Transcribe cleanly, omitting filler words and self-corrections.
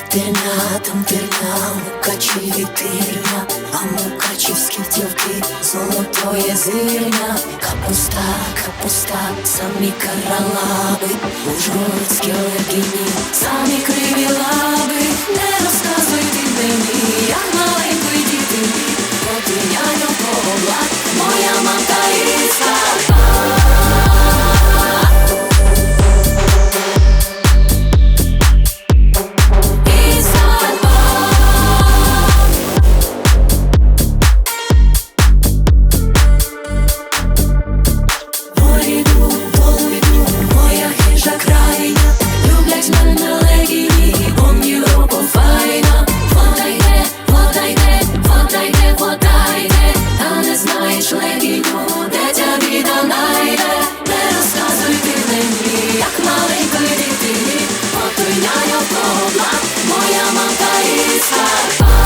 Там терня, мукачеві тирня, а мукачівські дівки золотоє зирня. Капуста, капуста, самі каралаби, ужгородські легіні, самі криві лаби. Не розказуй ти мені, як маленької дитині, потиняю повла, моя мамка із Карпат. Моя мамка із Карпат.